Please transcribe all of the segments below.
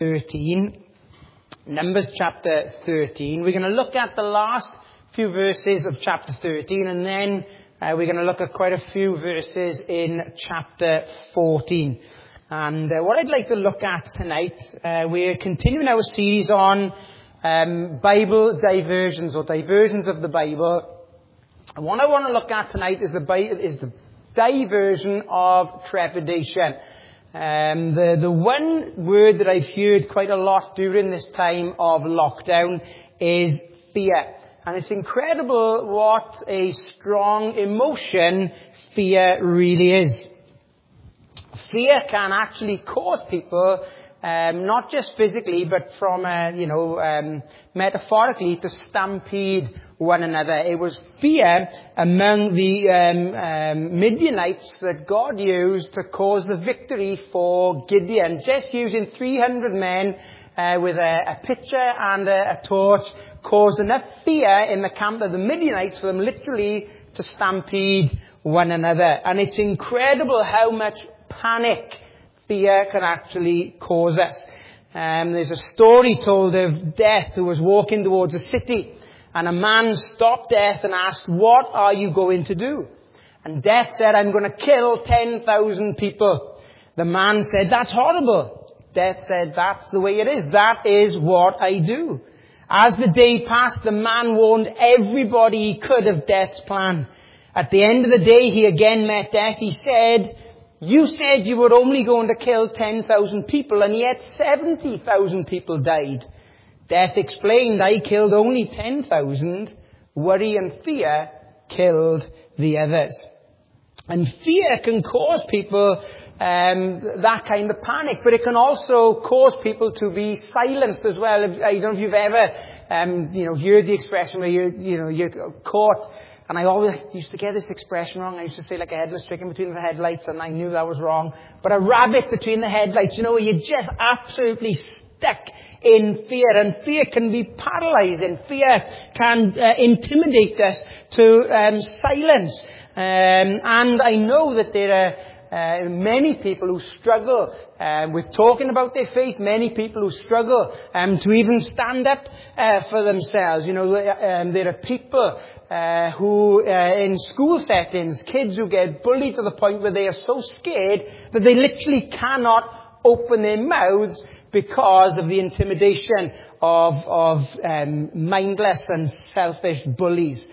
13. Numbers chapter 13. We're going to look at the last few verses of chapter 13, and then we're going to look at quite a few verses in chapter 14. And what I'd like to look at tonight, we're continuing our series on Bible diversions, or diversions of the Bible. And what I want to look at tonight is the diversion of trepidation. The one word that I've heard quite a lot during this time of lockdown is fear. And it's incredible what a strong emotion fear really is. Fear can actually cause people, not just physically, but from, metaphorically, to stampede one another. It was fear among the Midianites that God used to cause the victory for Gideon. Just using 300 men with a pitcher and a torch caused enough fear in the camp of the Midianites for them literally to stampede one another. And it's incredible how much panic fear can actually cause us. There's a story told of Death who was walking towards a city, and a man stopped Death and asked, "What are you going to do?" And Death said, "I'm going to kill 10,000 people." The man said, "That's horrible." Death said, "That's the way it is. That is what I do." As the day passed, the man warned everybody he could of Death's plan. At the end of the day, he again met Death. He said, "You said you were only going to kill 10,000 people, and yet 70,000 people died." Death explained, "I killed only 10,000. Worry and fear killed the others." And fear can cause people that kind of panic, but it can also cause people to be silenced as well. I don't know if you've ever, heard the expression where you're caught. And I always used to get this expression wrong. I used to say like a headless chicken between the headlights, and I knew that was wrong. But a rabbit between the headlights, where you're just absolutely stuck in fear. And fear can be paralyzing. Fear can intimidate us to silence. And I know that there are many people who struggle with talking about their faith, many people who struggle to even stand up for themselves. There are people who in school settings, kids who get bullied to the point where they are so scared that they literally cannot open their mouths because of the intimidation of mindless and selfish bullies.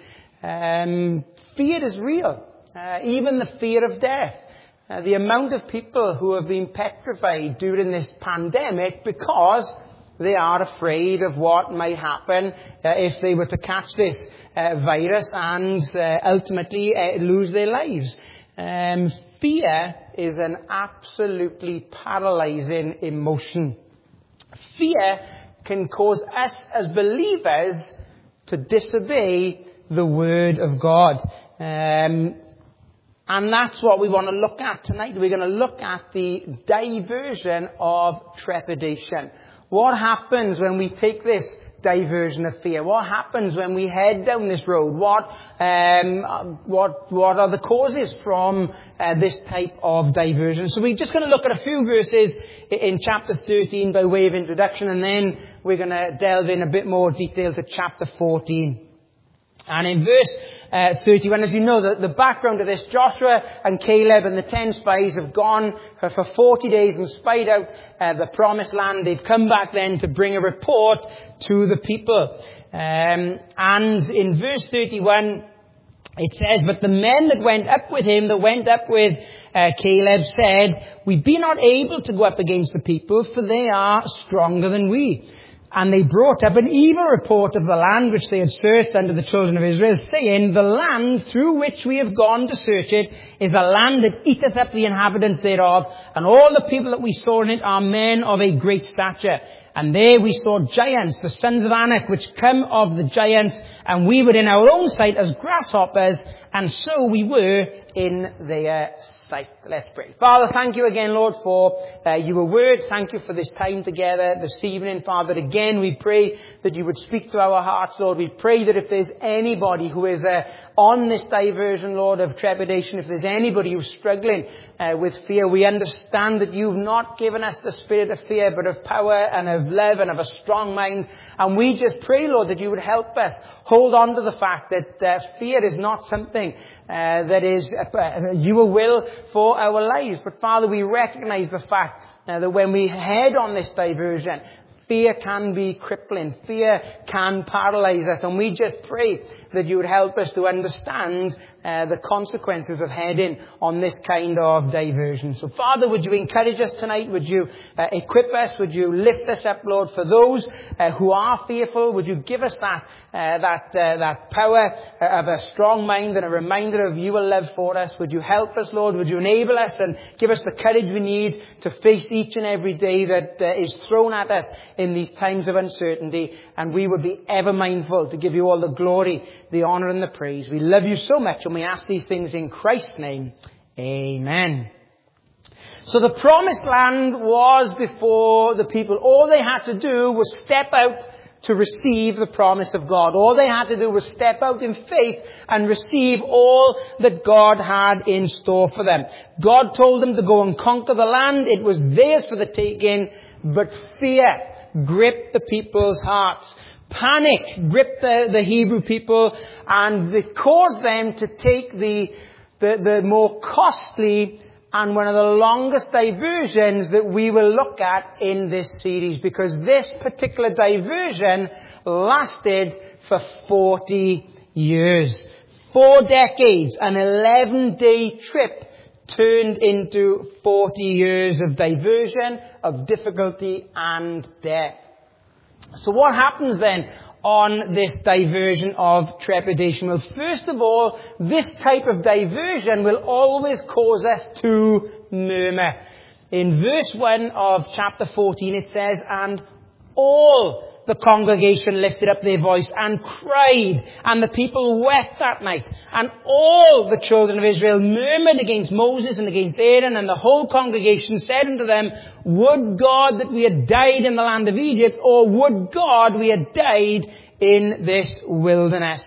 Fear is real, even the fear of death. The amount of people who have been petrified during this pandemic because they are afraid of what might happen if they were to catch this virus and ultimately lose their lives. Fear is an absolutely paralyzing emotion. Fear can cause us as believers to disobey the Word of God. And that's what we want to look at tonight. We're going to look at the diversion of trepidation. What happens when we take this diversion of fear? What happens when we head down this road? What are the causes from this type of diversion? So we're just going to look at a few verses in chapter 13 by way of introduction, and then we're going to delve in a bit more detail to chapter 14. And in verse 31, as you know, the background of this, Joshua and Caleb and the 10 spies have gone for 40 days and spied out the promised land. They've come back then to bring a report to the people. And in verse 31, it says, "But the men that went up with him, that went up with Caleb, said, 'We be not able to go up against the people, for they are stronger than we.' And they brought up an evil report of the land which they had searched unto the children of Israel, saying, 'The land through which we have gone to search it is a land that eateth up the inhabitants thereof, and all the people that we saw in it are men of a great stature. And there we saw giants, the sons of Anak, which come of the giants, and we were in our own sight as grasshoppers, and so we were in their sight.'" Let's pray. Father, thank you again, Lord, for your word. Thank you for this time together this evening, Father. Again, we pray that you would speak to our hearts, Lord. We pray that if there's anybody who is on this diversion, Lord, of trepidation, if there's anybody who's struggling with fear, we understand that you've not given us the spirit of fear, but of power and of love and of a strong mind. And we just pray, Lord, that you would help us hold on to the fact that fear is not something that is your will for our lives. But Father, we recognize the fact that when we head on this diversion, fear can be crippling. Fear can paralyze us. And we just pray that you would help us to understand the consequences of heading on this kind of diversion. So, Father, would you encourage us tonight? Would you equip us? Would you lift us up, Lord? For those who are fearful, would you give us that power of a strong mind and a reminder of your love for us? Would you help us, Lord? Would you enable us and give us the courage we need to face each and every day that is thrown at us in these times of uncertainty? And we would be ever mindful to give you all the glory, the honor and the praise. We love you so much, and we ask these things in Christ's name. Amen. So the promised land was before the people. All they had to do was step out to receive the promise of God. All they had to do was step out in faith and receive all that God had in store for them. God told them to go and conquer the land. It was theirs for the taking, but fear gripped the people's hearts. Panic gripped the Hebrew people, and it caused them to take the more costly and one of the longest diversions that we will look at in this series, because this particular diversion lasted for 40 years. 4 decades, an 11-day trip turned into 40 years of diversion, of difficulty and death. So what happens then on this diversion of trepidation? Well, first of all, this type of diversion will always cause us to murmur. In verse 1 of chapter 14 it says, "And all the congregation lifted up their voice and cried, and the people wept that night. And all the children of Israel murmured against Moses and against Aaron, and the whole congregation said unto them, Would God that we had died in the land of Egypt, or would God we had died in this wilderness."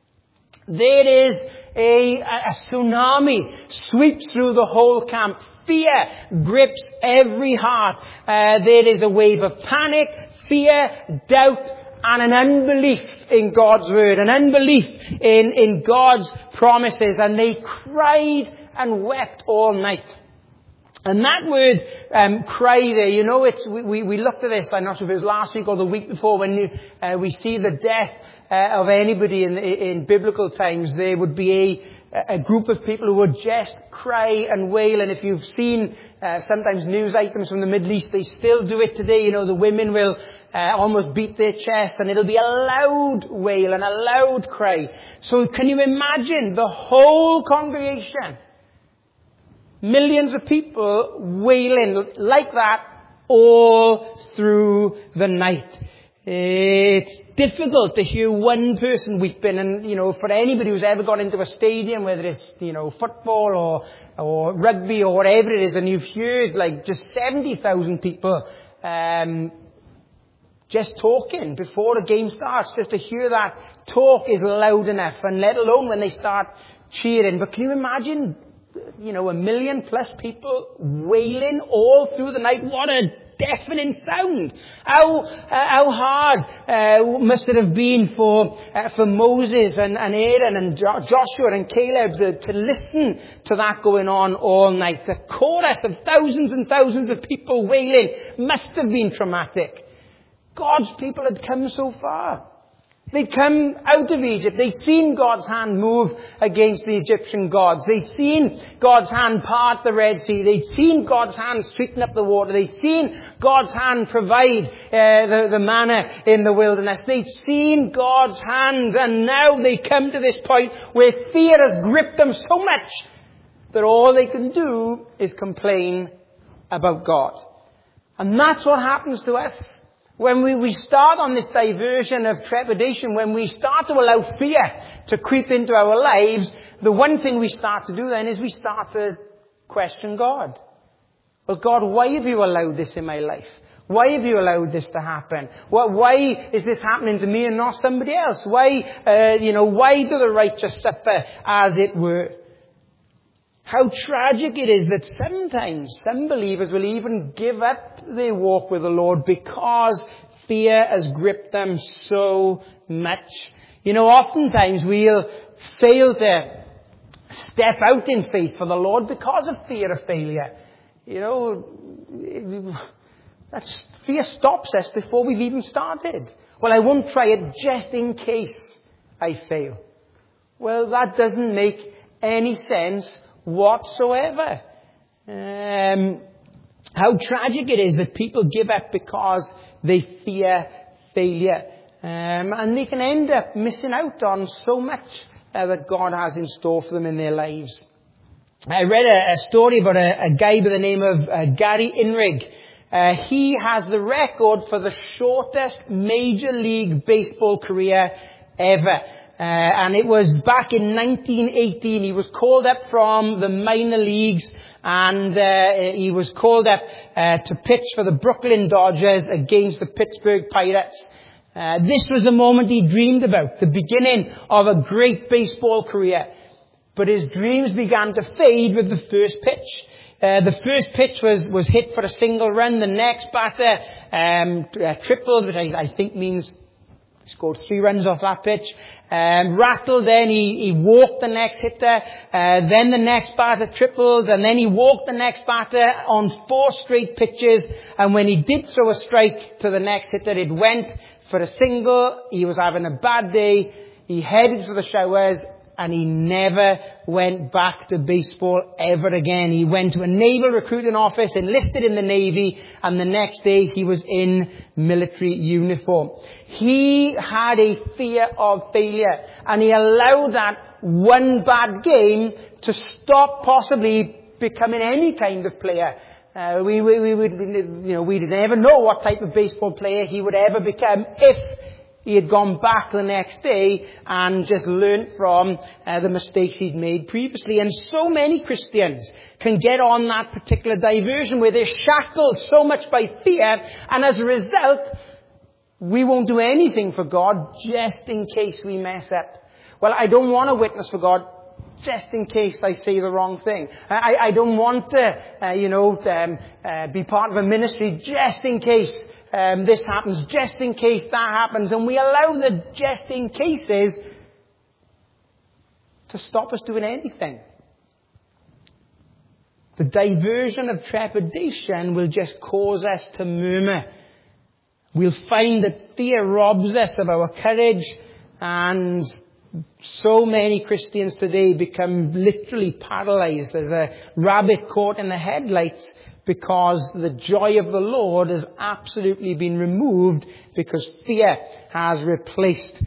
There is a tsunami sweeps through the whole camp. Fear grips every heart. There is a wave of panic, fear, doubt, and an unbelief in God's word, an unbelief in God's promises. And they cried and wept all night. And that word, cry there, you know, we looked at this, I'm not sure if it was last week or the week before, when we see the death of anybody in biblical times. There would be a group of people who would just cry and wail. And if you've seen sometimes news items from the Middle East, they still do it today. You know, the women will almost beat their chests, and it'll be a loud wail and a loud cry. So can you imagine the whole congregation, millions of people wailing like that all through the night? It's difficult to hear one person weeping, and, you know, for anybody who's ever gone into a stadium, whether it's, you know, football or rugby or whatever it is, and you've heard like just 70,000 people just talking before a game starts, just to hear that talk is loud enough, and let alone when they start cheering. But can you imagine, you know, 1 million plus people wailing all through the night? What a deafening sound. How hard must it have been for Moses and Aaron and Joshua and Caleb to listen to that going on all night. The chorus of thousands and thousands of people wailing must have been traumatic. God's people had come so far. They'd come out of Egypt. They'd seen God's hand move against the Egyptian gods. They'd seen God's hand part the Red Sea. They'd seen God's hand sweeten up the water. They'd seen God's hand provide the manna in the wilderness. They'd seen God's hand, and now they come to this point where fear has gripped them so much that all they can do is complain about God. And that's what happens to us. When we start on this diversion of trepidation, when we start to allow fear to creep into our lives, the one thing we start to do then is we start to question God. Well, God, why have you allowed this in my life? Why have you allowed this to happen? Why is this happening to me and not somebody else? Why do the righteous suffer, as it were? How tragic it is that sometimes some believers will even give up their walk with the Lord because fear has gripped them so much. Oftentimes we'll fail to step out in faith for the Lord because of fear of failure. Fear stops us before we've even started. Well, I won't try it just in case I fail. Well, that doesn't make any sense whatsoever. How tragic it is that people give up because they fear failure. And they can end up missing out on so much that God has in store for them in their lives. I read a story about a guy by the name of Gary Inrig. He has the record for the shortest Major League Baseball career ever. And it was back in 1918. He was called up from the minor leagues, and he was called up to pitch for the Brooklyn Dodgers against the Pittsburgh Pirates. This was the moment he dreamed about, the beginning of a great baseball career. But his dreams began to fade with the first pitch. The first pitch was hit for a single run. The next batter tripled, which I think means he scored 3 runs off that pitch. Rattled, then he walked the next hitter. Then the next batter tripled, and then he walked the next batter on 4 straight pitches. And when he did throw a strike to the next hitter, it went for a single. He was having a bad day. He headed for the showers, and he never went back to baseball ever again. He went to a naval recruiting office, enlisted in the Navy, and the next day he was in military uniform. He had a fear of failure, and he allowed that one bad game to stop possibly becoming any kind of player. We'd never know what type of baseball player he would ever become if he had gone back the next day and just learnt from the mistakes he'd made previously. And so many Christians can get on that particular diversion where they're shackled so much by fear, and as a result, we won't do anything for God just in case we mess up. Well, I don't want to witness for God just in case I say the wrong thing. I don't want to, be part of a ministry just in case this happens, just in case that happens. And we allow the just in cases to stop us doing anything. The diversion of trepidation will just cause us to murmur. We'll find that fear robs us of our courage, and so many Christians today become literally paralyzed as a rabbit caught in the headlights, because the joy of the Lord has absolutely been removed because fear has replaced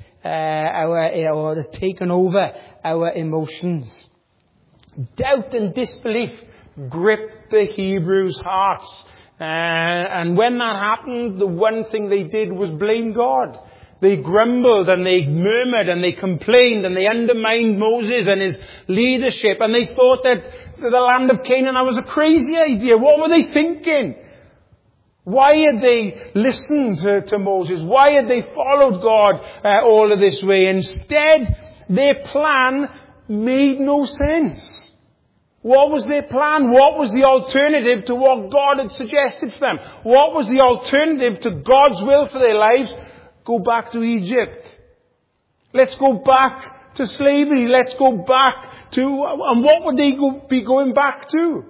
or has taken over our emotions. Doubt and disbelief gripped the Hebrews' hearts. And when that happened, the one thing they did was blame God. They grumbled and they murmured and they complained and they undermined Moses and his leadership, and they thought that the land of Canaan, that was a crazy idea. What were they thinking? Why had they listened to Moses? Why had they followed God all of this way? Instead, their plan made no sense. What was their plan? What was the alternative to what God had suggested for them? What was the alternative to God's will for their lives? Go back to Egypt. Let's go back to slavery. Let's go back to... And what would they be going back to?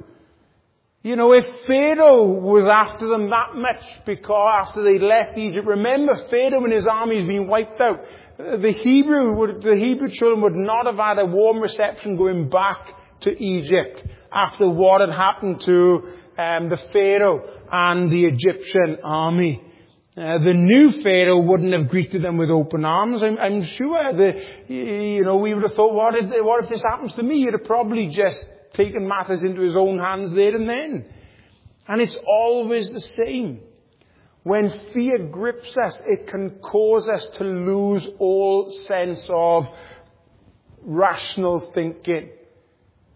If Pharaoh was after them that much because after they left Egypt, remember Pharaoh and his army has been wiped out. The Hebrew children would not have had a warm reception going back to Egypt after what had happened to the Pharaoh and the Egyptian army. The new Pharaoh wouldn't have greeted them with open arms. I'm sure we would have thought, what if this happens to me? He'd have probably just taken matters into his own hands there and then. And it's always the same. When fear grips us, it can cause us to lose all sense of rational thinking.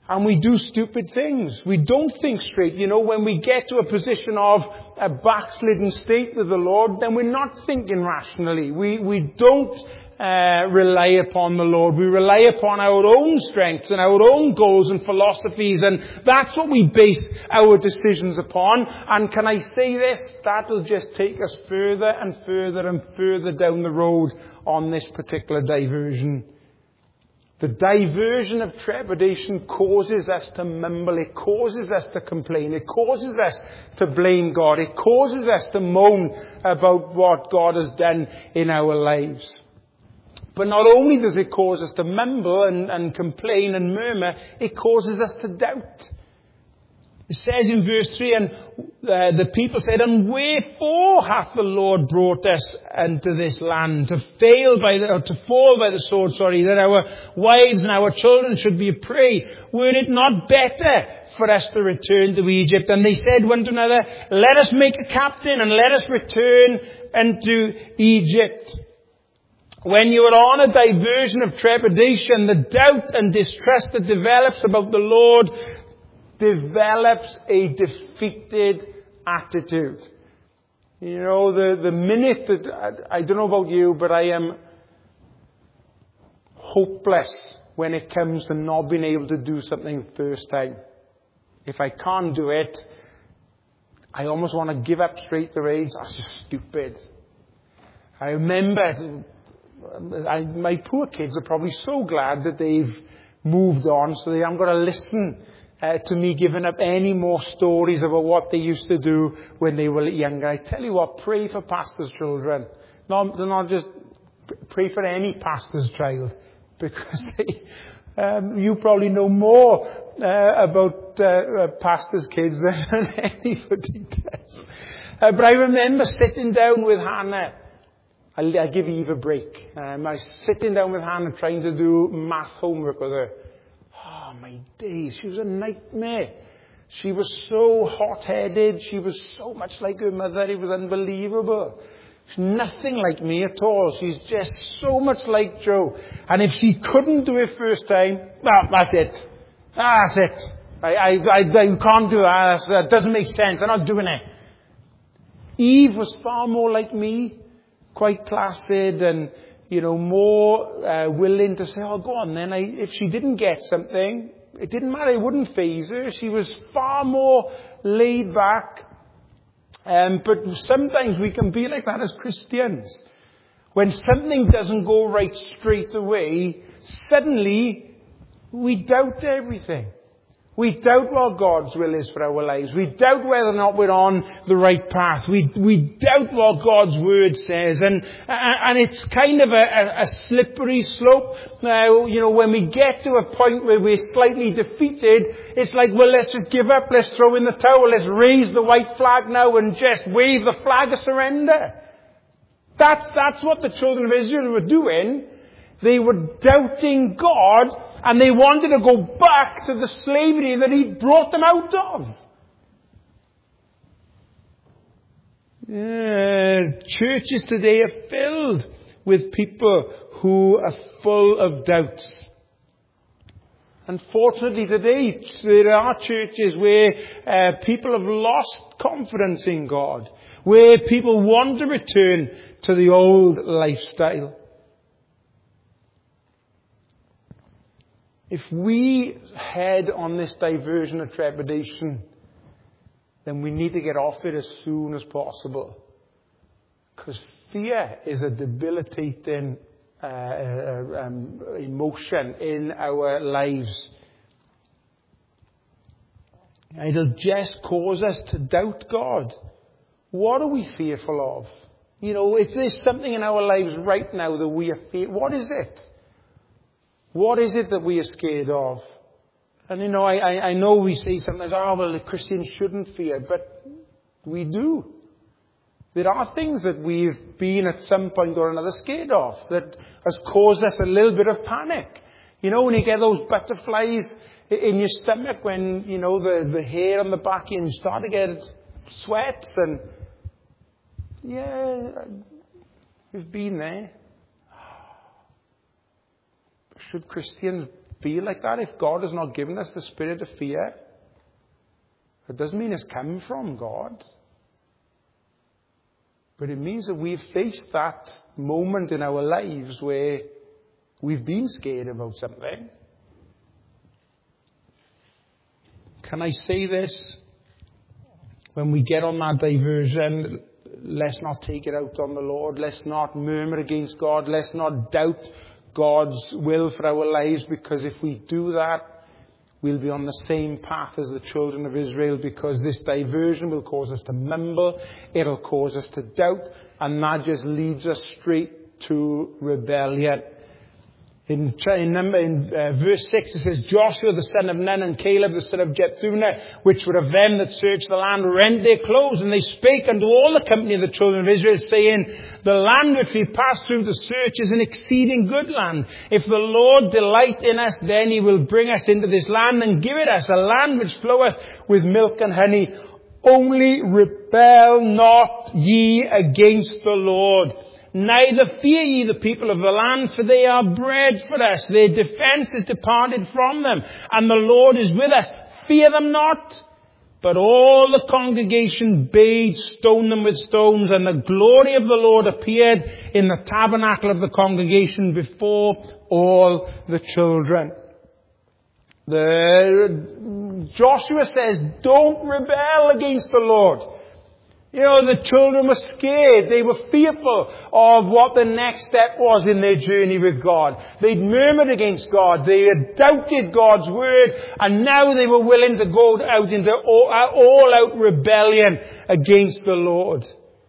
And we do stupid things. We don't think straight. When we get to a position of a backslidden state with the Lord, then we're not thinking rationally. We don't rely upon the Lord. We rely upon our own strengths and our own goals and philosophies, and that's what we base our decisions upon. And can I say this? That'll just take us further and further and further down the road on this particular diversion. The diversion of trepidation causes us to mumble. It causes us to complain. It causes us to blame God. It causes us to moan about what God has done in our lives. But not only does it cause us to mumble and complain and murmur, it causes us to doubt. It says in verse 3, and the people said, and wherefore hath the Lord brought us into this land, to fall by the sword, that our wives and our children should be a prey? Were it not better for us to return to Egypt? And they said one to another, let us make a captain, and let us return unto Egypt. When you are on a diversion of trepidation, the doubt and distrust that develops about the Lord develops a defeated attitude. The minute that, I don't know about you, but I am hopeless when it comes to not being able to do something first time. If I can't do it, I almost want to give up straight away. That's just stupid. I remember, my poor kids are probably so glad that they've moved on, so they haven't got to listen to me giving up any more stories about what they used to do when they were younger. I tell you what, pray for pastors' children. Not just pray for any pastor's child, because you probably know more about pastors' kids than anybody does. But I remember sitting down with Hannah. I'll give Eve a break. I was sitting down with Hannah trying to do math homework with her. Oh, my days. She was a nightmare. She was so hot-headed. She was so much like her mother. It was unbelievable. She's nothing like me at all. She's just so much like Joe. And if she couldn't do it first time, well, that's it. That's it. I can't do it. That doesn't make sense. I'm not doing it. Eve was far more like me. Quite placid and, more willing to say, oh, go on then. If she didn't get something, it didn't matter. It wouldn't faze her. She was far more laid back. But sometimes we can be like that as Christians. When something doesn't go right straight away, suddenly we doubt everything. We doubt what God's will is for our lives. We doubt whether or not we're on the right path. We doubt what God's word says. And it's kind of a slippery slope. Now, when we get to a point where we're slightly defeated, it's like, well, let's just give up. Let's throw in the towel. Let's raise the white flag now and just wave the flag of surrender. That's what the children of Israel were doing. They were doubting God, and they wanted to go back to the slavery that He brought them out of. Churches today are filled with people who are full of doubts. Unfortunately today, there are churches where people have lost confidence in God, where people want to return to the old lifestyle. If we head on this diversion of trepidation, then we need to get off it as soon as possible. Because fear is a debilitating emotion in our lives. It'll just cause us to doubt God. What are we fearful of? If there's something in our lives right now that we are fearful, what is it? What is it that we are scared of? And I know we say sometimes, the Christians shouldn't fear, but we do. There are things that we've been at some point or another scared of that has caused us a little bit of panic. When you get those butterflies in your stomach, when, the hair on the back and you start to get sweats and, yeah, we've been there. Should Christians feel like that. If God has not given us the spirit of fear, it doesn't mean it's come from God. But it means that we've faced that moment in our lives where we've been scared about something. Can I say this? When we get on that diversion, let's not take it out on the Lord. Let's not murmur against God. Let's not doubt God's will for our lives, because if we do that, we'll be on the same path as the children of Israel, because this diversion will cause us to mumble, it'll cause us to doubt, and that just leads us straight to rebellion. In verse 6 it says, Joshua the son of Nun and Caleb the son of Jephunneh, which were of them that searched the land, rent their clothes, and they spake unto all the company of the children of Israel, saying, the land which we passed through to search is an exceeding good land. If the Lord delight in us, then he will bring us into this land and give it us, a land which floweth with milk and honey. Only rebel not ye against the Lord. Neither fear ye the people of the land, for they are bread for us. Their defense is departed from them, and the Lord is with us. Fear them not. But all the congregation bade stone them with stones, and the glory of the Lord appeared in the tabernacle of the congregation before all the children. Joshua says, don't rebel against the Lord. You know, the children were scared. They were fearful of what the next step was in their journey with God. They'd murmured against God. They had doubted God's word. And now they were willing to go out into all-out rebellion against the Lord.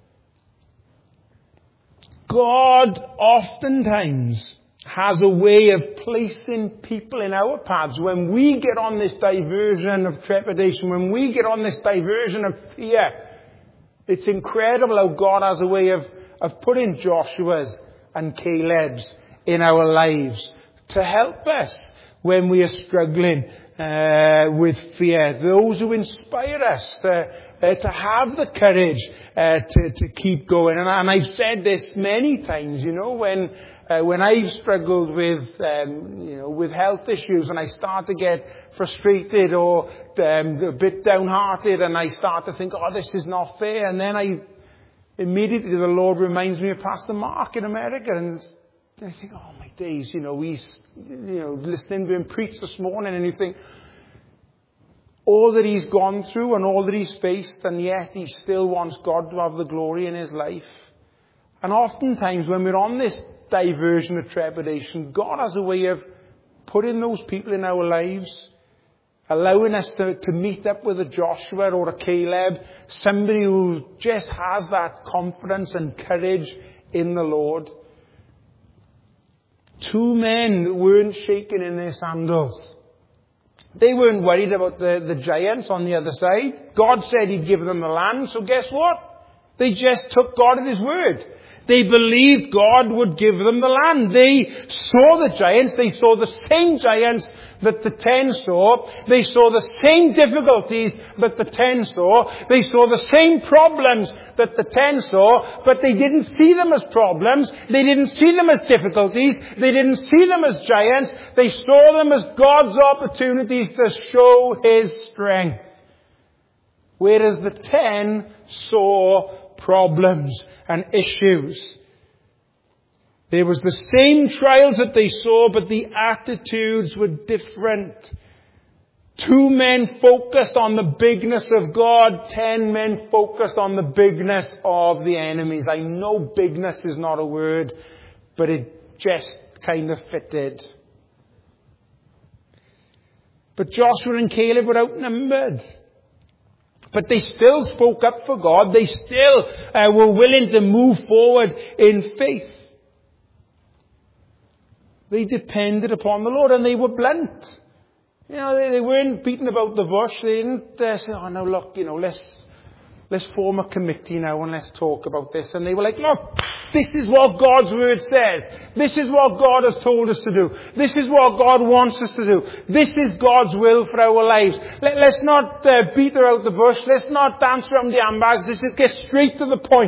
God oftentimes has a way of placing people in our paths. When we get on this diversion of trepidation, when we get on this diversion of fear, it's incredible how God has a way of putting Joshua's and Caleb's in our lives to help us when we are struggling with fear. Those who inspire us to have the courage to keep going. And I've said this many times, you know, when I've struggled with health issues and I start to get frustrated or a bit downhearted, and I start to think, oh, this is not fair. And then immediately the Lord reminds me of Pastor Mark in America, and I think, oh my days, he's, listening to him preach this morning, and you think, all that he's gone through and all that he's faced, and yet he still wants God to have the glory in his life. And oftentimes when we're on this diversion of trepidation, God has a way of putting those people in our lives, allowing us to meet up with a Joshua or a Caleb, somebody who just has that confidence and courage in the Lord. Two men weren't shaken in their sandals. They weren't worried about the giants on the other side. God said he'd give them the land, so guess what? They just took God at his word. They believed God would give them the land. They saw the giants. They saw the same giants that the 10 saw. They saw the same difficulties that the 10 saw. They saw the same problems that the 10 saw, but they didn't see them as problems. They didn't see them as difficulties. They didn't see them as giants. They saw them as God's opportunities to show his strength. Whereas the 10 saw problems and issues. There was the same trials that they saw, but the attitudes were different. 2 men focused on the bigness of God. 10 men focused on the bigness of the enemies. I know bigness is not a word, but it just kind of fitted. But Joshua and Caleb were outnumbered. But they still spoke up for God. They still were willing to move forward in faith. They depended upon the Lord, and they were blunt. They weren't beating about the bush. They didn't say, oh no, look, let's form a committee now and let's talk about this. And they were like, look, this is what God's word says. This is what God has told us to do. This is what God wants us to do. This is God's will for our lives. Let's not beat around the bush. Let's not dance around the handbags. Let's just get straight to the point.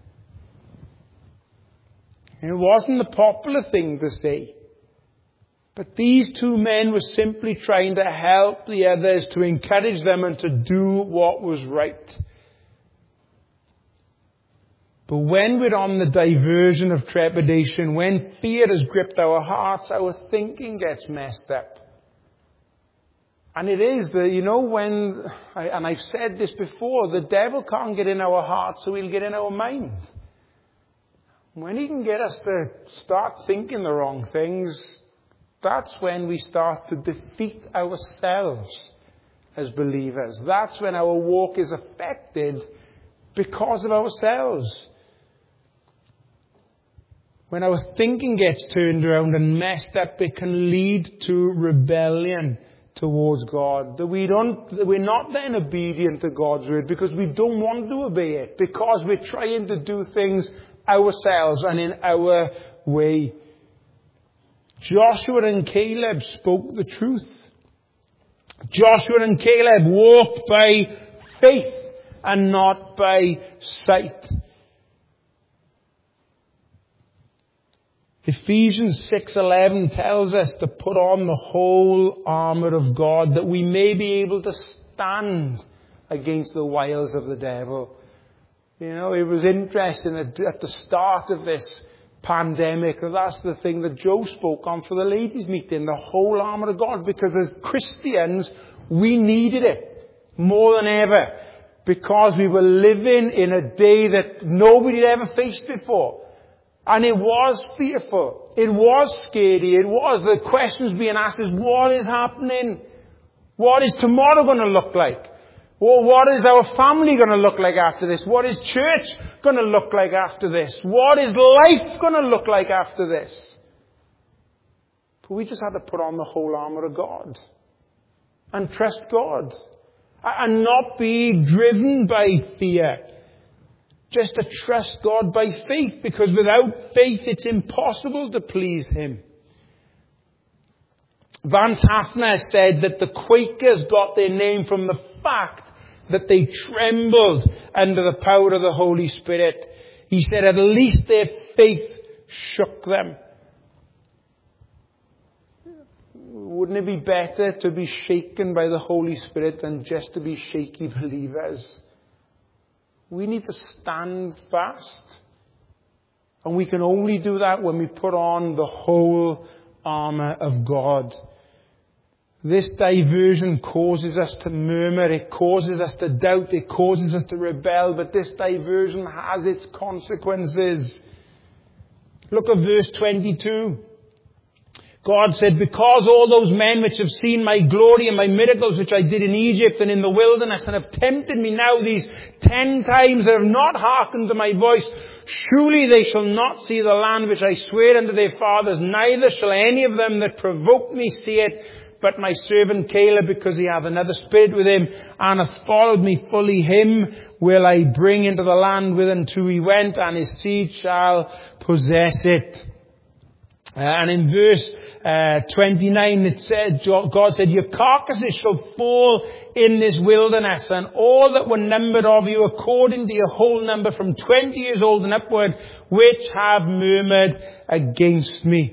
And it wasn't the popular thing to say. But these two men were simply trying to help the others, to encourage them and to do what was right. But when we're on the diversion of trepidation, when fear has gripped our hearts, our thinking gets messed up. And it is and I've said this before, the devil can't get in our hearts, so he'll get in our mind. When he can get us to start thinking the wrong things, that's when we start to defeat ourselves as believers. That's when our walk is affected because of ourselves. When our thinking gets turned around and messed up, it can lead to rebellion towards God. That we're not then obedient to God's word because we don't want to obey it, because we're trying to do things ourselves and in our way. Joshua and Caleb spoke the truth. Joshua and Caleb walked by faith and not by sight. Ephesians 6:11 tells us to put on the whole armour of God, that we may be able to stand against the wiles of the devil. It was interesting at the start of this pandemic, that's the thing that Joe spoke on for the ladies' meeting, the whole armour of God, because as Christians, we needed it more than ever, because we were living in a day that nobody had ever faced before. And it was fearful. It was scary. The questions being asked is, what is happening? What is tomorrow going to look like? Well, what is our family going to look like after this? What is church going to look like after this? What is life going to look like after this? But we just had to put on the whole armour of God and trust God and not be driven by fear. Just to trust God by faith, because without faith it's impossible to please Him. Vance Havner said that the Quakers got their name from the fact that they trembled under the power of the Holy Spirit. He said at least their faith shook them. Wouldn't it be better to be shaken by the Holy Spirit than just to be shaky believers? We need to stand fast. And we can only do that when we put on the whole armour of God. This diversion causes us to murmur, it causes us to doubt, it causes us to rebel, but this diversion has its consequences. Look at verse 22. God said, because all those men which have seen my glory and my miracles which I did in Egypt and in the wilderness and have tempted me now these 10 times and have not hearkened to my voice, surely they shall not see the land which I sware unto their fathers, neither shall any of them that provoke me see it, but my servant Caleb, because he hath another spirit with him, and hath followed me fully, him will I bring into the land whitherto he went, and his seed shall possess it. And in verse 29 it said, God said, your carcasses shall fall in this wilderness, and all that were numbered of you according to your whole number from 20 years old and upward, which have murmured against me.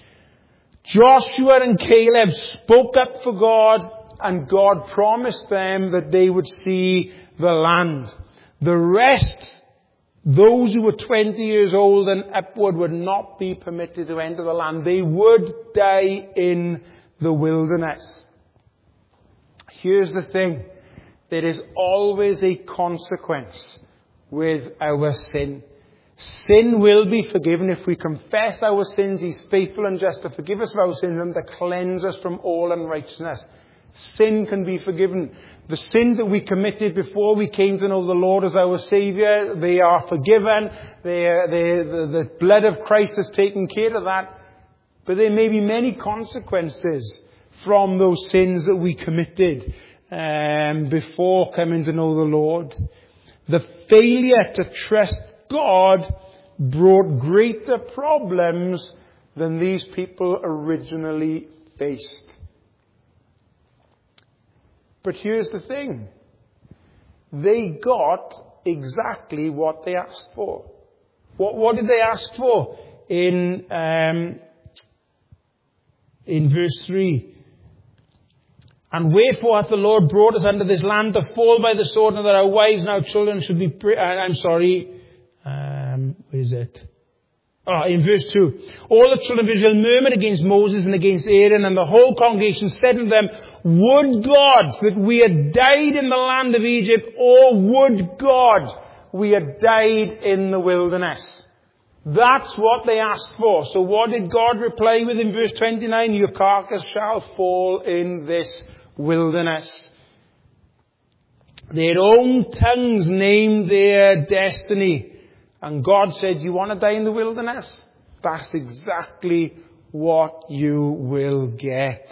Joshua and Caleb spoke up for God, and God promised them that they would see the land. The rest, those who were 20 years old and upward, would not be permitted to enter the land. They would die in the wilderness. Here's the thing. There is always a consequence with our sin. Sin will be forgiven if we confess our sins. He's faithful and just to forgive us of our sins and to cleanse us from all unrighteousness. Sin can be forgiven. The sins that we committed before we came to know the Lord as our Saviour, they are forgiven. The blood of Christ has taken care of that. But there may be many consequences from those sins that we committed before coming to know the Lord. The failure to trust God brought greater problems than these people originally faced. But here's the thing. They got exactly what they asked for. What did they ask for? In in verse 3. And wherefore hath the Lord brought us unto this land to fall by the sword, and that our wives and our children should be... where is it? In verse 2. All the children of Israel murmured against Moses and against Aaron, and the whole congregation said unto them, Would God that we had died in the land of Egypt, or would God we had died in the wilderness? That's what they asked for. So what did God reply with in verse 29? Your carcass shall fall in this wilderness. Their own tongues named their destiny. And God said, you want to die in the wilderness? That's exactly what you will get.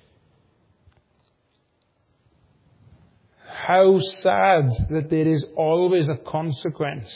How sad that there is always a consequence.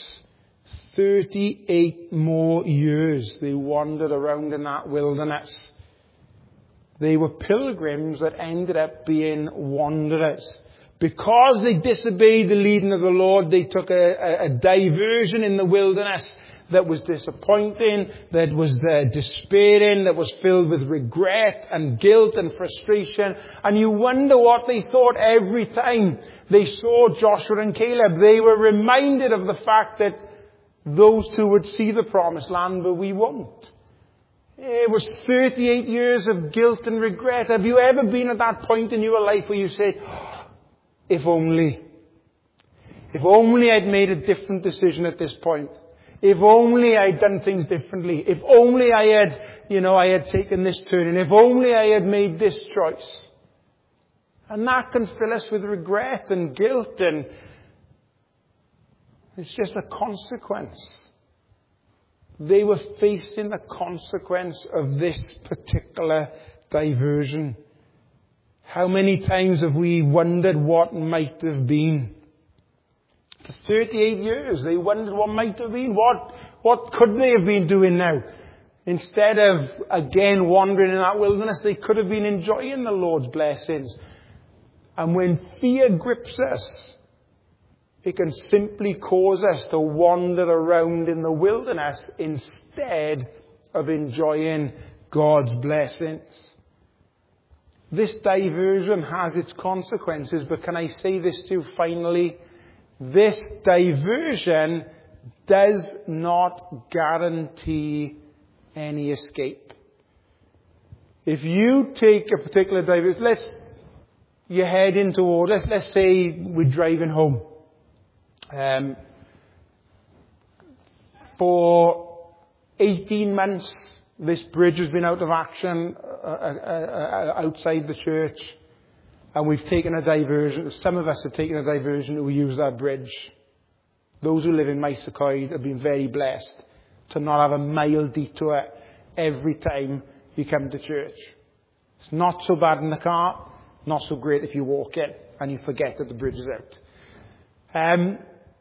38 more years they wandered around in that wilderness. They were pilgrims that ended up being wanderers. Because they disobeyed the leading of the Lord, they took a diversion in the wilderness that was disappointing, that was despairing, that was filled with regret and guilt and frustration. And you wonder what they thought every time they saw Joshua and Caleb. They were reminded of the fact that those two would see the promised land, but we won't. It was 38 years of guilt and regret. Have you ever been at that point in your life where you said, if only I'd made a different decision at this point. If only I'd done things differently. If only I had taken this turn. And if only I had made this choice. And that can fill us with regret and guilt, and it's just a consequence. They were facing the consequence of this particular diversion. How many times have we wondered what might have been? For 38 years, they wondered what might have been. What could they have been doing now? Instead of, again, wandering in that wilderness, they could have been enjoying the Lord's blessings. And when fear grips us, it can simply cause us to wander around in the wilderness instead of enjoying God's blessings. This diversion has its consequences, but can I say this to you finally? This diversion does not guarantee any escape. If you take a particular diversion, you're heading towards, let's say we're driving home. For 18 months, this bridge has been out of action outside the church, and we've taken a diversion. Some of us have taken a diversion to use that bridge. Those who live in Mysacoid have been very blessed to not have a mile detour every time you come to church. It's not so bad in the car, not so great if you walk in and you forget that the bridge is out.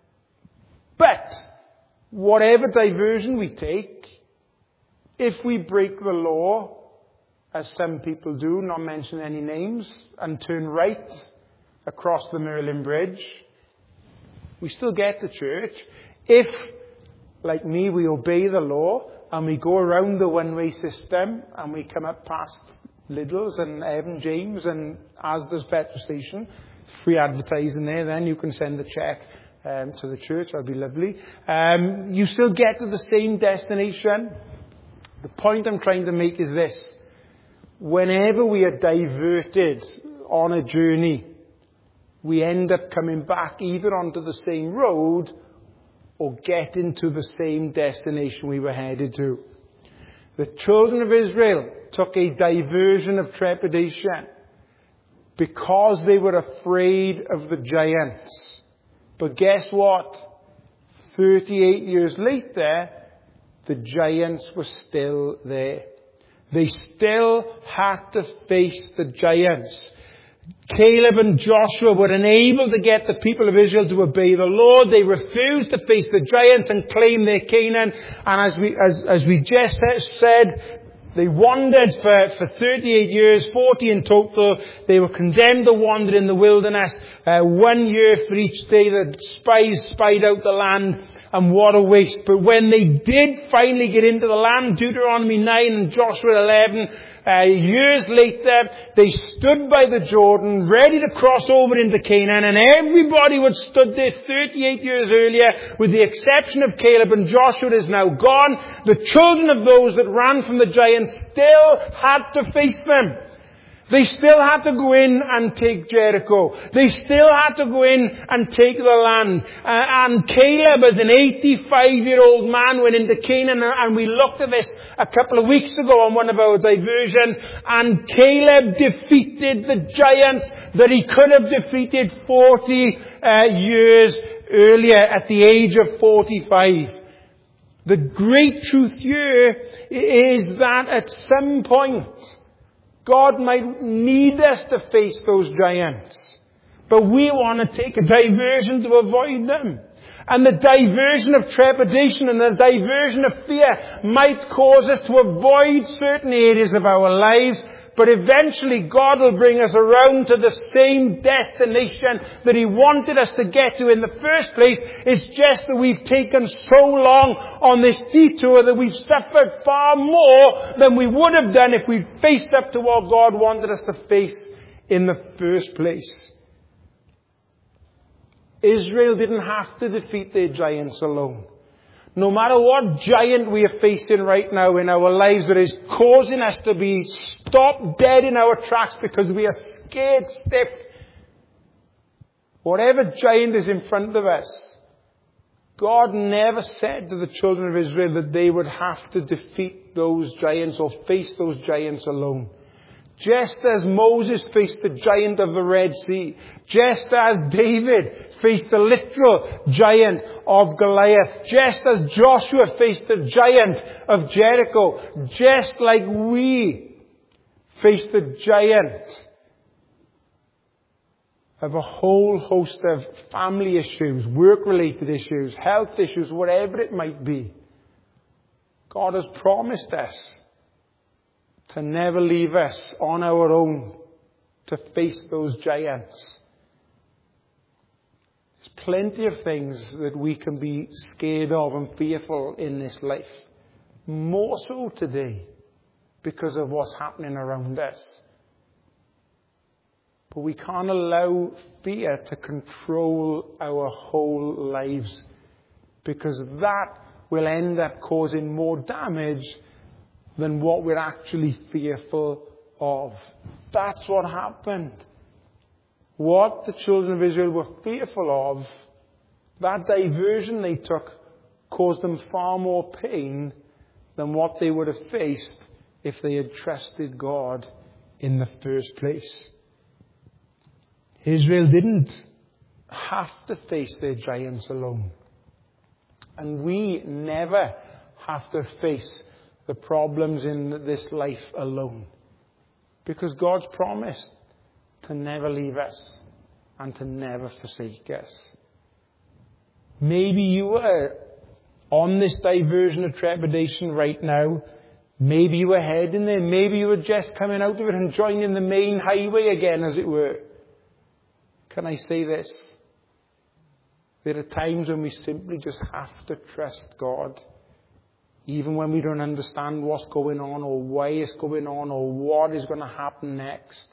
But whatever diversion we take, if we break the law, as some people do, not mention any names, and turn right across the Merlin Bridge, we still get to church. If, like me, we obey the law and we go around the one-way system and we come up past Lidl's and Evan James and Asda's petrol station, free advertising there, then you can send a cheque to the church. That'd be lovely. You still get to the same destination. The point I'm trying to make is this. Whenever we are diverted on a journey, we end up coming back either onto the same road or getting to the same destination we were headed to. The children of Israel took a diversion of trepidation because they were afraid of the giants. But guess what? 38 years later, the giants were still there. They still had to face the giants. Caleb and Joshua were unable to get the people of Israel to obey the Lord. They refused to face the giants and claim their Canaan. And as we just said, they wandered for 38 years, 40 in total. They were condemned to wander in the wilderness, 1 year for each day that spies spied out the land. And what a waste. But when they did finally get into the land, Deuteronomy 9 and Joshua 11, years later, they stood by the Jordan, ready to cross over into Canaan, and everybody who had stood there 38 years earlier, with the exception of Caleb and Joshua, is now gone. The children of those that ran from the giants still had to face them. They still had to go in and take Jericho. They still had to go in and take the land. And Caleb, as an 85-year-old man, went into Canaan, and we looked at this a couple of weeks ago on one of our diversions, and Caleb defeated the giants that he could have defeated 40 years earlier at the age of 45. The great truth here is that at some point, God might need us to face those giants. But we want to take a diversion to avoid them. And the diversion of trepidation and the diversion of fear might cause us to avoid certain areas of our lives. But eventually God will bring us around to the same destination that He wanted us to get to in the first place. It's just that we've taken so long on this detour that we've suffered far more than we would have done if we'd faced up to what God wanted us to face in the first place. Israel didn't have to defeat their giants alone. No matter what giant we are facing right now in our lives that is causing us to be stopped dead in our tracks because we are scared stiff. Whatever giant is in front of us, God never said to the children of Israel that they would have to defeat those giants or face those giants alone. Just as Moses faced the giant of the Red Sea, just as David faced the literal giant of Goliath, just as Joshua faced the giant of Jericho, just like we face the giant of a whole host of family issues, work-related issues, health issues, whatever it might be. God has promised us to never leave us on our own to face those giants. There's plenty of things that we can be scared of and fearful in this life. More so today because of what's happening around us. But we can't allow fear to control our whole lives, because that will end up causing more damage than what we're actually fearful of. That's what happened. What the children of Israel were fearful of, that diversion they took, caused them far more pain than what they would have faced if they had trusted God in the first place. Israel didn't have to face their giants alone. And we never have to face the problems in this life alone. Because God's promised to never leave us and to never forsake us. Maybe you are on this diversion of trepidation right now. Maybe you were heading there. Maybe you were just coming out of it and joining the main highway again, as it were. Can I say this? There are times when we simply just have to trust God. Even when we don't understand what's going on or why it's going on or what is going to happen next.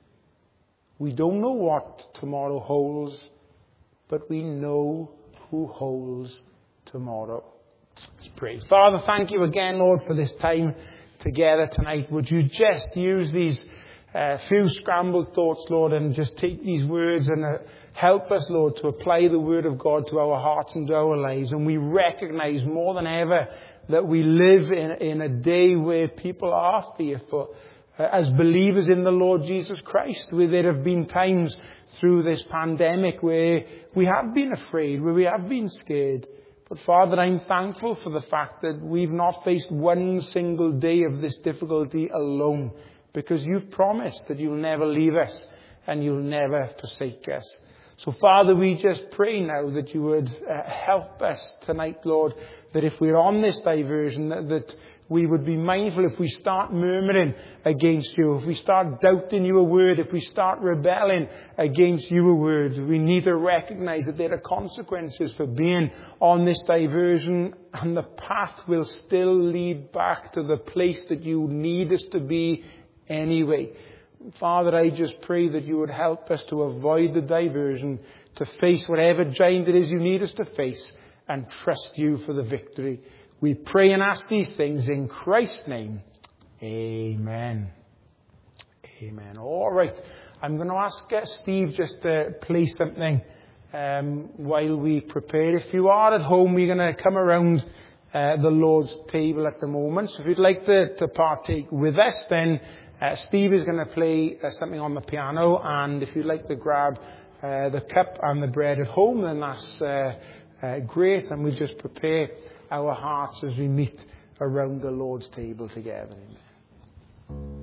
We don't know what tomorrow holds, but we know who holds tomorrow. Let's pray. Father, thank you again, Lord, for this time together tonight. Would you just use these few scrambled thoughts, Lord, and just take these words and help us, Lord, to apply the Word of God to our hearts and to our lives. And we recognize more than ever that we live in a day where people are fearful. As believers in the Lord Jesus Christ, where there have been times through this pandemic where we have been afraid, where we have been scared. But Father, I'm thankful for the fact that we've not faced one single day of this difficulty alone, because you've promised that you'll never leave us and you'll never forsake us. So, Father, we just pray now that you would help us tonight, Lord, that if we're on this diversion, that we would be mindful if we start murmuring against you, if we start doubting your word, if we start rebelling against your word. We need to recognize that there are consequences for being on this diversion, and the path will still lead back to the place that you need us to be anyway. Father, I just pray that you would help us to avoid the diversion, to face whatever giant it is you need us to face, and trust you for the victory. We pray and ask these things in Christ's name. Amen. Amen. All right. I'm going to ask Steve just to play something while we prepare. If you are at home, we're going to come around the Lord's table at the moment. So if you'd like to partake with us, then Steve is going to play something on the piano. And if you'd like to grab the cup and the bread at home, then that's great. And we'll just prepare our hearts as we meet around the Lord's table together. Amen.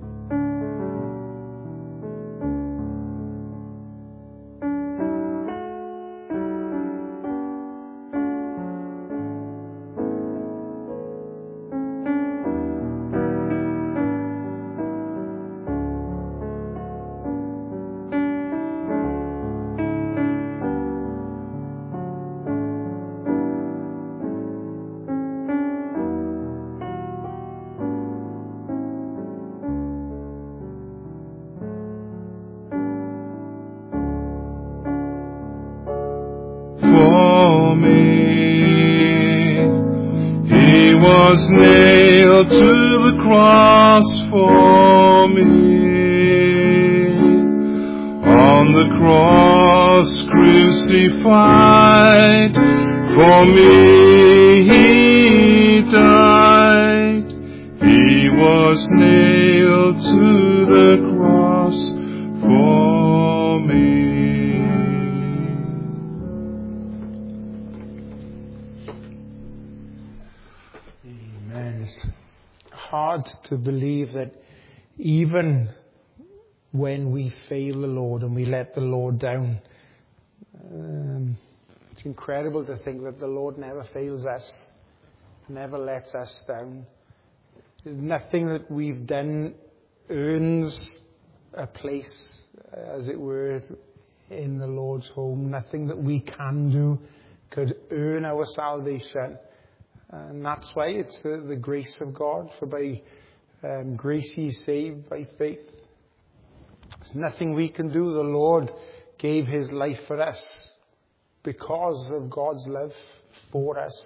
Was nailed to the cross for me. On the cross crucified, for me he died. He was nailed to the cross for me. Hard to believe that even when we fail the Lord and we let the Lord down, it's incredible to think that the Lord never fails us, never lets us down. Nothing that we've done earns a place, as it were, in the Lord's home. Nothing that we can do could earn our salvation. And that's why it's the grace of God, for by grace ye saved by faith. There's nothing we can do. The Lord gave his life for us because of God's love for us.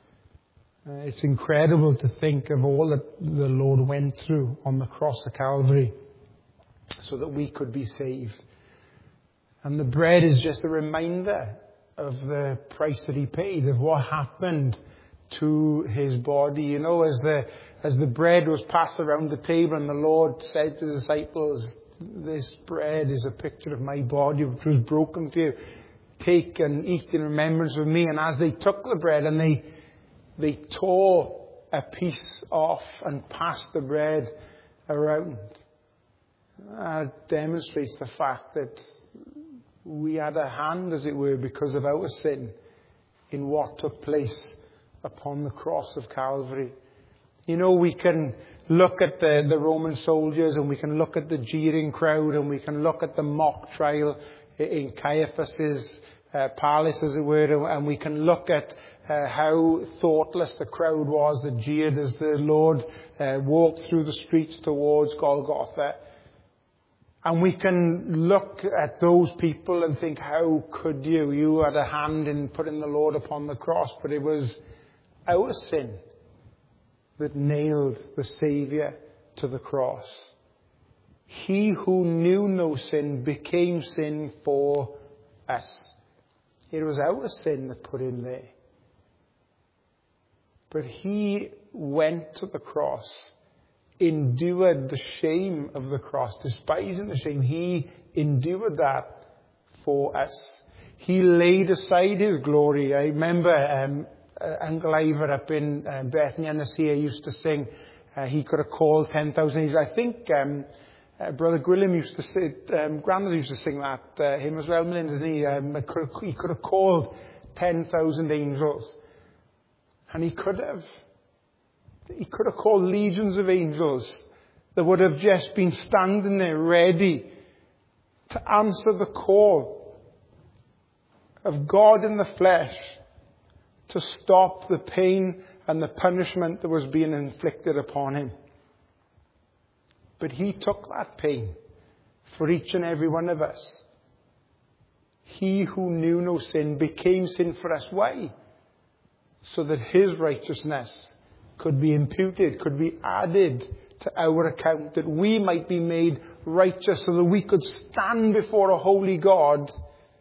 It's incredible to think of all that the Lord went through on the cross of Calvary so that we could be saved. And the bread is just a reminder of the price that he paid, of what happened to his body. You know, as the bread was passed around the table and the Lord said to the disciples, this bread is a picture of my body which was broken for you. Take and eat in remembrance of me. And as they took the bread and they tore a piece off and passed the bread around, that demonstrates the fact that we had a hand, as it were, because of our sin in what took place upon the cross of Calvary. You know, we can look at the Roman soldiers, and we can look at the jeering crowd, and we can look at the mock trial in Caiaphas's palace, as it were, and we can look at how thoughtless the crowd was that jeered as the Lord walked through the streets towards Golgotha. And we can look at those people and think, how could you? You had a hand in putting the Lord upon the cross, but it was our sin that nailed the Saviour to the cross. He who knew no sin became sin for us. It was our sin that put him there. But he went to the cross, endured the shame of the cross, despising the shame. He endured that for us. He laid aside his glory. I remember Uncle Ivor up in Bethany-on-the-Sea used to sing, he could have called 10,000. I think Brother Gwilym used to say, Grandad used to sing that hymn as well, didn't he? He could have called 10,000 angels. And he could have called legions of angels that would have just been standing there ready to answer the call of God in the flesh to stop the pain and the punishment that was being inflicted upon him. But he took that pain for each and every one of us. He who knew no sin became sin for us. Why? So that his righteousness could be imputed, could be added to our account, that we might be made righteous, so that we could stand before a holy God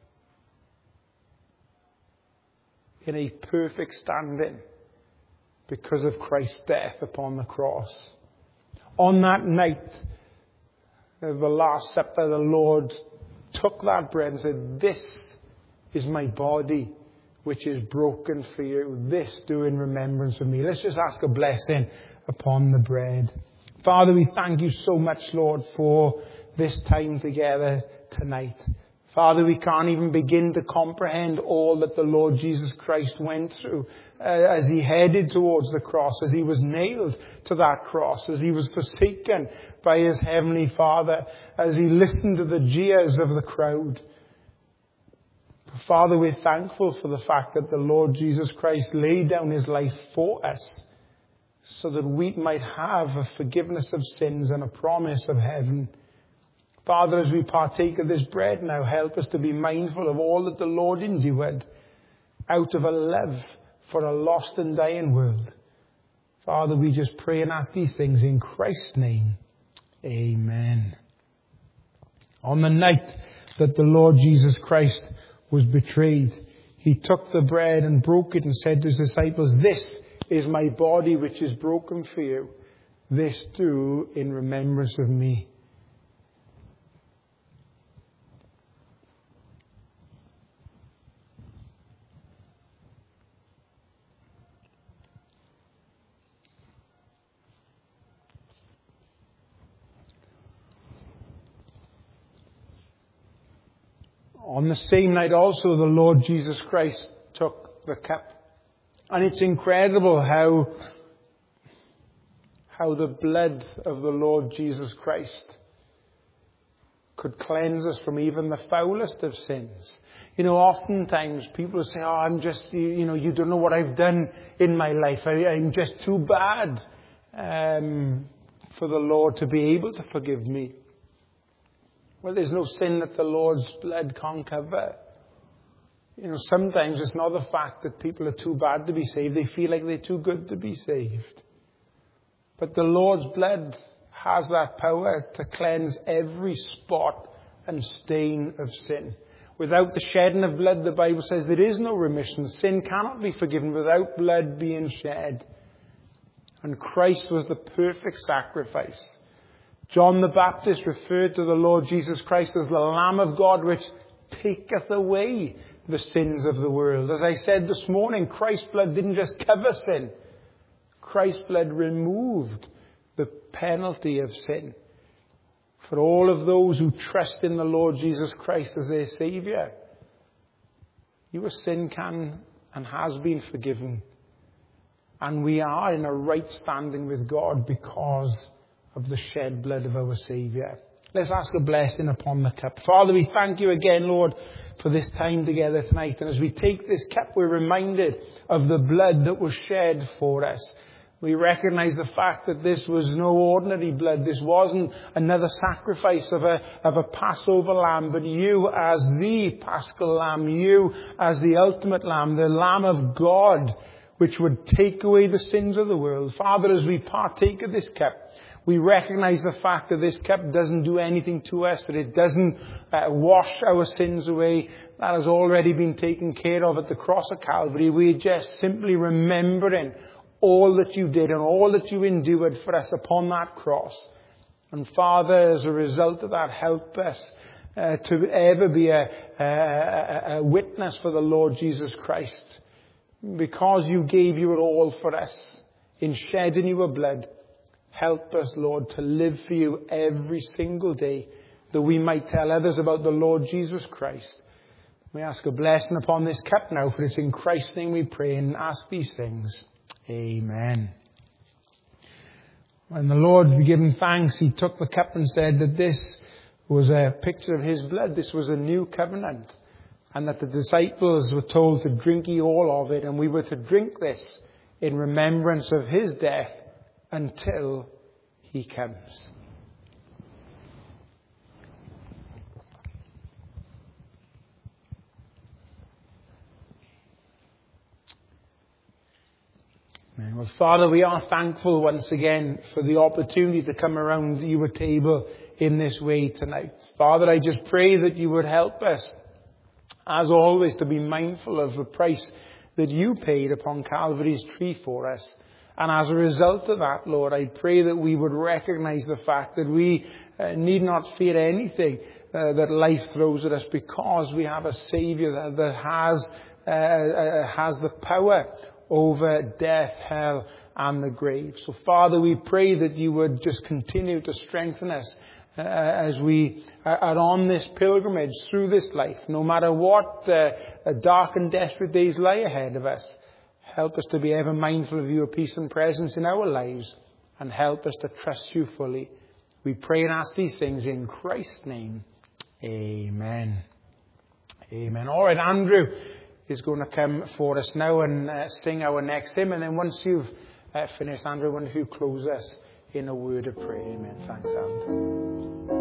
in a perfect standing because of Christ's death upon the cross. On that night of the Last Supper, the Lord took that bread and said, "This is my body, which is broken for you. This do in remembrance of me." Let's just ask a blessing upon the bread. Father, we thank you so much, Lord, for this time together tonight. Father, we can't even begin to comprehend all that the Lord Jesus Christ went through as he headed towards the cross, as he was nailed to that cross, as he was forsaken by his heavenly Father, as he listened to the jeers of the crowd. Father, we're thankful for the fact that the Lord Jesus Christ laid down his life for us so that we might have a forgiveness of sins and a promise of heaven. Father, as we partake of this bread now, help us to be mindful of all that the Lord endured out of a love for a lost and dying world. Father, we just pray and ask these things in Christ's name. Amen. On the night that the Lord Jesus Christ was betrayed, he took the bread and broke it and said to his disciples, "This is my body which is broken for you. This do in remembrance of me." On the same night also, the Lord Jesus Christ took the cup. And it's incredible how the blood of the Lord Jesus Christ could cleanse us from even the foulest of sins. You know, oftentimes people say, "Oh, I'm just, you don't know what I've done in my life. I'm just too bad for the Lord to be able to forgive me." Well, there's no sin that the Lord's blood can't cover. Sometimes it's not the fact that people are too bad to be saved. They feel like they're too good to be saved. But the Lord's blood has that power to cleanse every spot and stain of sin. Without the shedding of blood, the Bible says there is no remission. Sin cannot be forgiven without blood being shed. And Christ was the perfect sacrifice. John the Baptist referred to the Lord Jesus Christ as the Lamb of God, which taketh away the sins of the world. As I said this morning, Christ's blood didn't just cover sin. Christ's blood removed the penalty of sin for all of those who trust in the Lord Jesus Christ as their Saviour. Your sin can and has been forgiven. And we are in a right standing with God because of the shed blood of our Saviour. Let's ask a blessing upon the cup. Father, we thank you again, Lord, for this time together tonight. And as we take this cup, we're reminded of the blood that was shed for us. We recognize the fact that this was no ordinary blood. This wasn't another sacrifice of a Passover lamb, but you as the Paschal Lamb, you as the ultimate Lamb, the Lamb of God, which would take away the sins of the world. Father, as we partake of this cup, we recognize the fact that this cup doesn't do anything to us, that it doesn't wash our sins away. That has already been taken care of at the cross of Calvary. We're just simply remembering all that you did and all that you endured for us upon that cross. And Father, as a result of that, help us to ever be a witness for the Lord Jesus Christ. Because you gave your all for us in shedding your blood, Help us, Lord, to live for you every single day, that we might tell others about the Lord Jesus Christ. We ask a blessing upon this cup now, for it's in Christ's name we pray and ask these things. Amen. When the Lord had given thanks, he took the cup and said that this was a picture of his blood. This was a new covenant. And that the disciples were told to drink ye all of it. And we were to drink this in remembrance of his death until he comes. Well, Father, we are thankful once again for the opportunity to come around your table in this way tonight. Father, I just pray that you would help us, as always, to be mindful of the price that you paid upon Calvary's tree for us. And as a result of that, Lord, I pray that we would recognize the fact that we need not fear anything that life throws at us, because we have a Savior that has the power over death, hell, and the grave. So, Father, we pray that you would just continue to strengthen us as we are on this pilgrimage through this life. No matter what dark and desperate days lie ahead of us, help us to be ever mindful of your peace and presence in our lives, and help us to trust you fully. We pray and ask these things in Christ's name. Amen. Amen. All right, Andrew is going to come for us now and sing our next hymn. And then once you've finished, Andrew, I wonder if you close us in a word of prayer. Amen. Thanks, Andrew.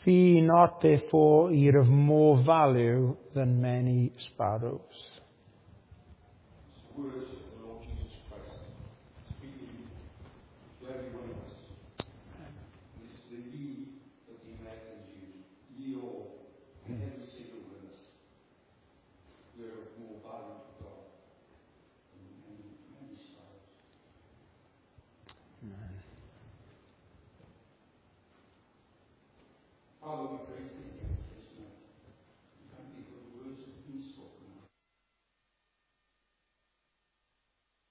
Be not therefore ye of more value than many sparrows. Words of the Lord Jesus Christ speaking to every one of us. It's the ye that he reckons you, ye all, and every single one of us. We are of more value to God than many sparrows. Amen. Father, we praise thee.